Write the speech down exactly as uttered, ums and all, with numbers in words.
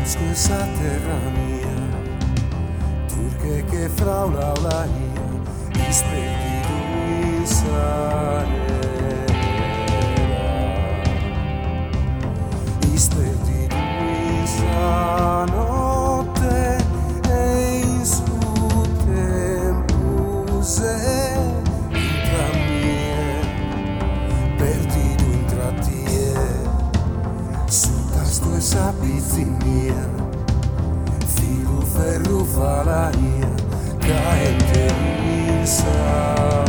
Questa terra mia, turche che fraula la ia, rispetti tu sarera, rispetti tu sa notte e in su tempo se intra mie, perdido intra tie, su tasto e sapizi mia. Ferro fa la ia, caente in sa